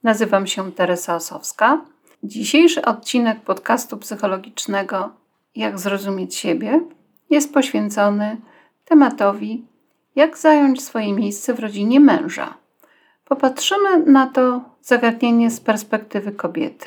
Nazywam się Teresa Osowska. Dzisiejszy odcinek podcastu psychologicznego Jak zrozumieć siebie jest poświęcony tematowi, jak zająć swoje miejsce w rodzinie męża. Popatrzymy na to zagadnienie z perspektywy kobiety.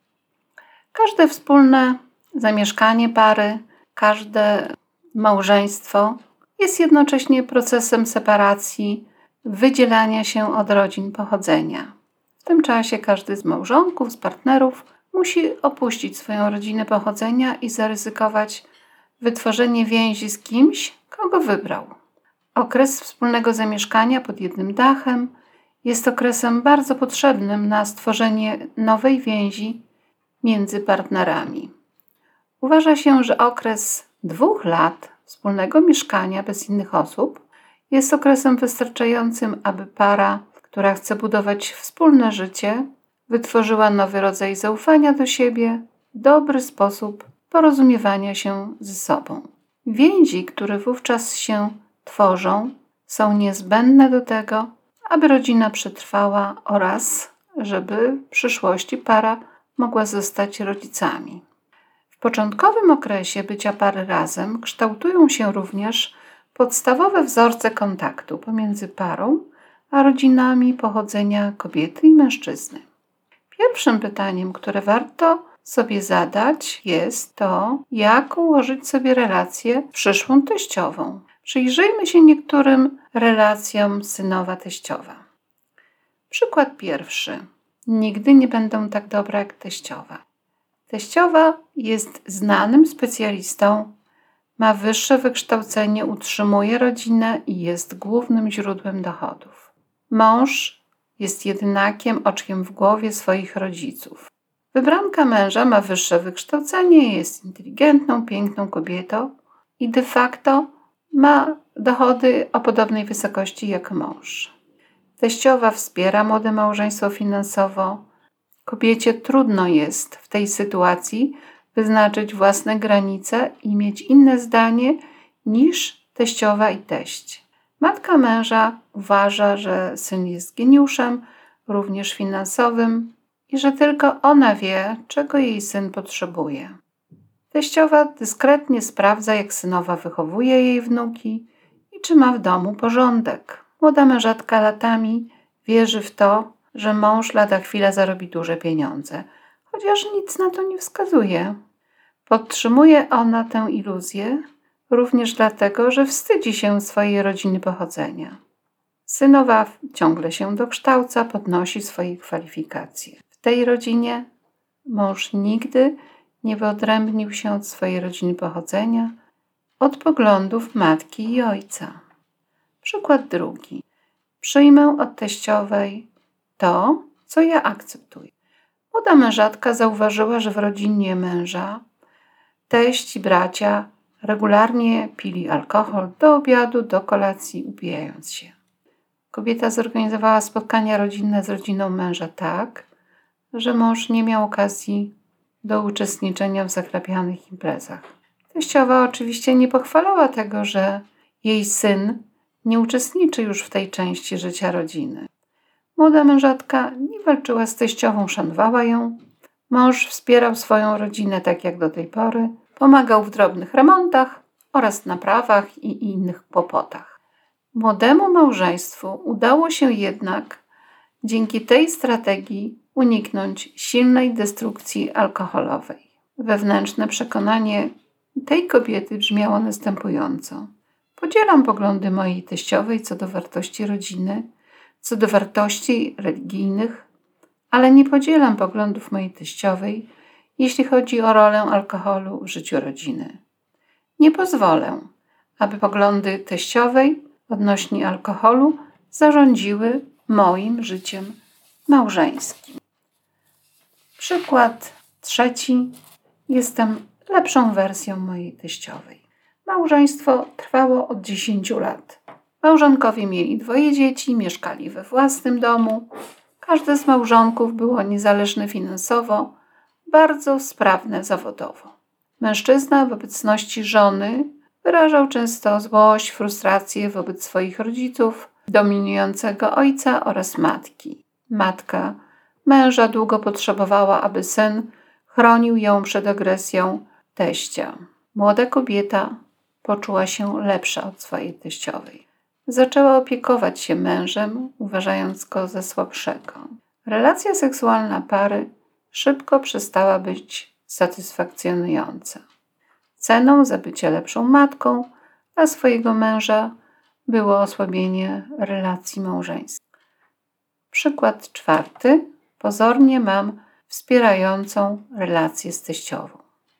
Każde wspólne zamieszkanie pary, każde małżeństwo jest jednocześnie procesem separacji, wydzielania się od rodzin pochodzenia. W tym czasie każdy z małżonków, z partnerów musi opuścić swoją rodzinę pochodzenia i zaryzykować wytworzenie więzi z kimś, kogo wybrał. Okres wspólnego zamieszkania pod jednym dachem jest okresem bardzo potrzebnym na stworzenie nowej więzi między partnerami. Uważa się, że okres 2 lat wspólnego mieszkania bez innych osób jest okresem wystarczającym, aby para, która chce budować wspólne życie, wytworzyła nowy rodzaj zaufania do siebie, dobry sposób porozumiewania się ze sobą. Więzi, które wówczas się tworzą, są niezbędne do tego, aby rodzina przetrwała oraz żeby w przyszłości para mogła zostać rodzicami. W początkowym okresie bycia pary razem kształtują się również podstawowe wzorce kontaktu pomiędzy parą a rodzinami pochodzenia kobiety i mężczyzny. Pierwszym pytaniem, które warto sobie zadać, jest to, jak ułożyć sobie relację przyszłą teściową. Przyjrzyjmy się niektórym relacjom synowa-teściowa. Przykład pierwszy. Nigdy nie będę tak dobra jak teściowa. Teściowa jest znanym specjalistą, ma wyższe wykształcenie, utrzymuje rodzinę i jest głównym źródłem dochodów. Mąż jest jedynakiem, oczkiem w głowie swoich rodziców. Wybranka męża ma wyższe wykształcenie, jest inteligentną, piękną kobietą i de facto ma dochody o podobnej wysokości jak mąż. Teściowa wspiera młode małżeństwo finansowo. Kobiecie trudno jest w tej sytuacji wyznaczyć własne granice i mieć inne zdanie niż teściowa i teść. Matka męża uważa, że syn jest geniuszem, również finansowym i że tylko ona wie, czego jej syn potrzebuje. Teściowa dyskretnie sprawdza, jak synowa wychowuje jej wnuki i czy ma w domu porządek. Młoda mężatka latami wierzy w to, że mąż lada chwila zarobi duże pieniądze, chociaż nic na to nie wskazuje. Podtrzymuje ona tę iluzję również dlatego, że wstydzi się swojej rodziny pochodzenia. Synowa ciągle się dokształca, podnosi swoje kwalifikacje. W tej rodzinie mąż nigdy nie wyodrębnił się od swojej rodziny pochodzenia, od poglądów matki i ojca. Przykład drugi. Przyjmę od teściowej to, co ja akceptuję. Młoda mężatka zauważyła, że w rodzinie męża teść i bracia regularnie pili alkohol do obiadu, do kolacji, upijając się. Kobieta zorganizowała spotkania rodzinne z rodziną męża tak, że mąż nie miał okazji do uczestniczenia w zachlapianych imprezach. Teściowa oczywiście nie pochwalała tego, że jej syn nie uczestniczy już w tej części życia rodziny. Młoda mężatka nie walczyła z teściową, szanowała ją. Mąż wspierał swoją rodzinę tak jak do tej pory, pomagał w drobnych remontach oraz naprawach i innych kłopotach. Młodemu małżeństwu udało się jednak dzięki tej strategii uniknąć silnej destrukcji alkoholowej. Wewnętrzne przekonanie tej kobiety brzmiało następująco. Podzielam poglądy mojej teściowej co do wartości rodziny, co do wartości religijnych, ale nie podzielam poglądów mojej teściowej, jeśli chodzi o rolę alkoholu w życiu rodziny. Nie pozwolę, aby poglądy teściowej odnośnie alkoholu zarządziły moim życiem małżeńskim. Przykład trzeci. Jestem lepszą wersją mojej teściowej. Małżeństwo trwało od 10 lat. Małżonkowie mieli 2 dzieci, mieszkali we własnym domu. Każde z małżonków było niezależne finansowo, bardzo sprawne zawodowo. Mężczyzna w obecności żony wyrażał często złość, frustrację wobec swoich rodziców, dominującego ojca oraz matki. Matka męża długo potrzebowała, aby syn chronił ją przed agresją teścia. Młoda kobieta poczuła się lepsza od swojej teściowej. Zaczęła opiekować się mężem, uważając go za słabszego. Relacja seksualna pary szybko przestała być satysfakcjonująca. Ceną za bycie lepszą matką dla swojego męża było osłabienie relacji małżeńskich. Przykład 4. Pozornie mam wspierającą relację z teściową.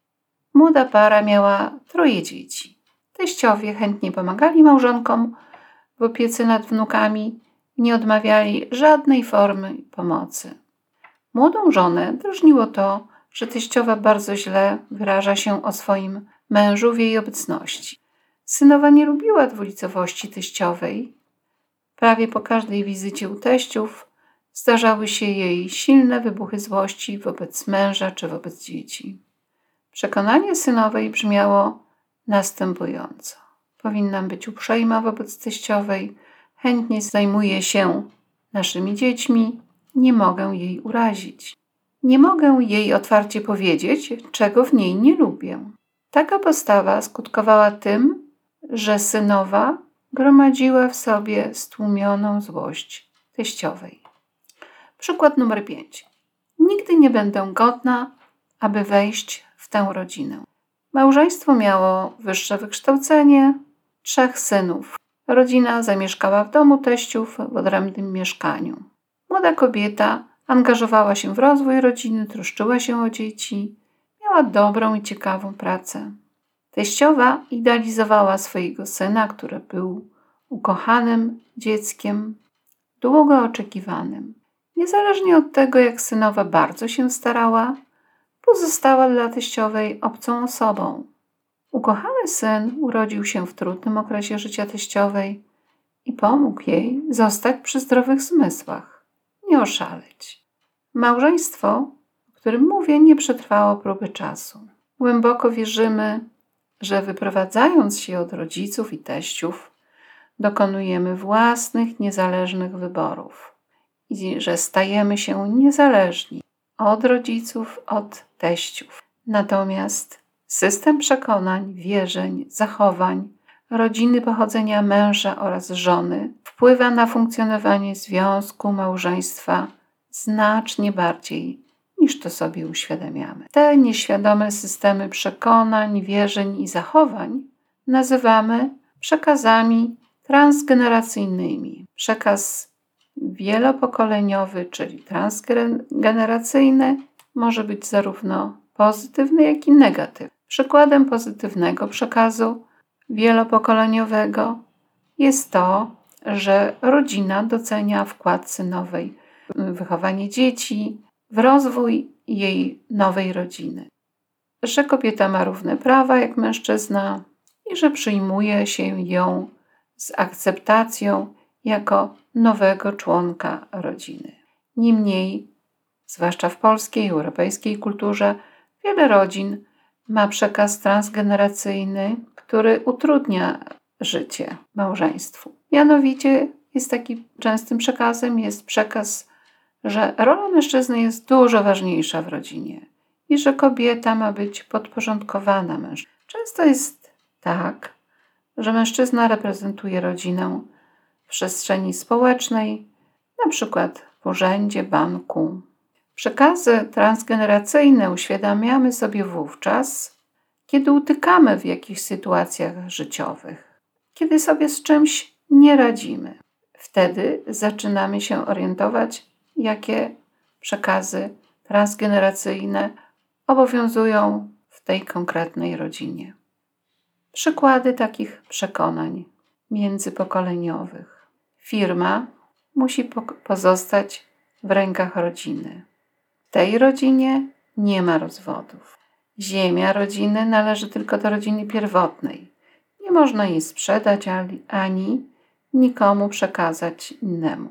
Młoda para miała 3 dzieci. Teściowie chętnie pomagali małżonkom w opiece nad wnukami, nie odmawiali żadnej formy pomocy. Młodą żonę drażniło to, że teściowa bardzo źle wyraża się o swoim mężu w jej obecności. Synowa nie lubiła dwulicowości teściowej. Prawie po każdej wizycie u teściów zdarzały się jej silne wybuchy złości wobec męża czy wobec dzieci. Przekonanie synowej brzmiało następująco. Powinnam być uprzejma wobec teściowej, chętnie zajmuję się naszymi dziećmi, nie mogę jej urazić. Nie mogę jej otwarcie powiedzieć, czego w niej nie lubię. Taka postawa skutkowała tym, że synowa gromadziła w sobie stłumioną złość teściowej. Przykład numer 5. Nigdy nie będę godna, aby wejść w tę rodzinę. Małżeństwo miało wyższe wykształcenie, 3 synów. Rodzina zamieszkała w domu teściów w odrębnym mieszkaniu. Młoda kobieta angażowała się w rozwój rodziny, troszczyła się o dzieci, miała dobrą i ciekawą pracę. Teściowa idealizowała swojego syna, który był ukochanym dzieckiem, długo oczekiwanym. Niezależnie od tego, jak synowa bardzo się starała, pozostała dla teściowej obcą osobą. Ukochany syn urodził się w trudnym okresie życia teściowej i pomógł jej zostać przy zdrowych zmysłach, nie oszaleć. Małżeństwo, o którym mówię, nie przetrwało próby czasu. Głęboko wierzymy, że wyprowadzając się od rodziców i teściów, dokonujemy własnych, niezależnych wyborów i że stajemy się niezależni od rodziców, od teściów. Natomiast system przekonań, wierzeń, zachowań, rodziny pochodzenia męża oraz żony wpływa na funkcjonowanie związku, małżeństwa znacznie bardziej niż to sobie uświadamiamy. Te nieświadome systemy przekonań, wierzeń i zachowań nazywamy przekazami transgeneracyjnymi. Przekaz wielopokoleniowy, czyli transgeneracyjny, może być zarówno pozytywny, jak i negatywny. Przykładem pozytywnego przekazu wielopokoleniowego jest to, że rodzina docenia wkład synowej w wychowanie dzieci, w rozwój jej nowej rodziny. Że kobieta ma równe prawa jak mężczyzna i że przyjmuje się ją z akceptacją jako nowego członka rodziny. Niemniej, zwłaszcza w polskiej i europejskiej kulturze, wiele rodzin ma przekaz transgeneracyjny, który utrudnia życie małżeństwu. Mianowicie jest taki częstym przekazem jest przekaz, że rola mężczyzny jest dużo ważniejsza w rodzinie i że kobieta ma być podporządkowana mężczyźnie. Często jest tak, że mężczyzna reprezentuje rodzinę w przestrzeni społecznej, na przykład w urzędzie, banku. Przekazy transgeneracyjne uświadamiamy sobie wówczas, kiedy utykamy w jakichś sytuacjach życiowych, kiedy sobie z czymś nie radzimy. Wtedy zaczynamy się orientować, jakie przekazy transgeneracyjne obowiązują w tej konkretnej rodzinie. Przykłady takich przekonań międzypokoleniowych. Firma musi pozostać w rękach rodziny. W tej rodzinie nie ma rozwodów. Ziemia rodziny należy tylko do rodziny pierwotnej. Nie można jej sprzedać ani nikomu przekazać innemu.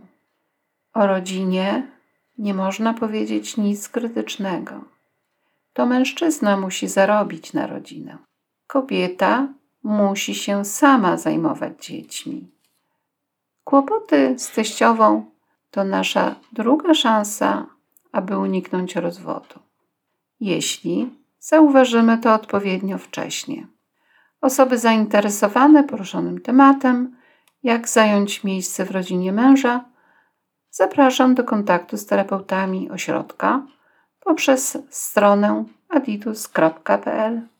O rodzinie nie można powiedzieć nic krytycznego. To mężczyzna musi zarobić na rodzinę. Kobieta musi się sama zajmować dziećmi. Kłopoty z teściową to nasza druga szansa aby uniknąć rozwodu, jeśli zauważymy to odpowiednio wcześnie. Osoby zainteresowane poruszonym tematem, jak zająć miejsce w rodzinie męża, zapraszam do kontaktu z terapeutami ośrodka poprzez stronę aditus.pl.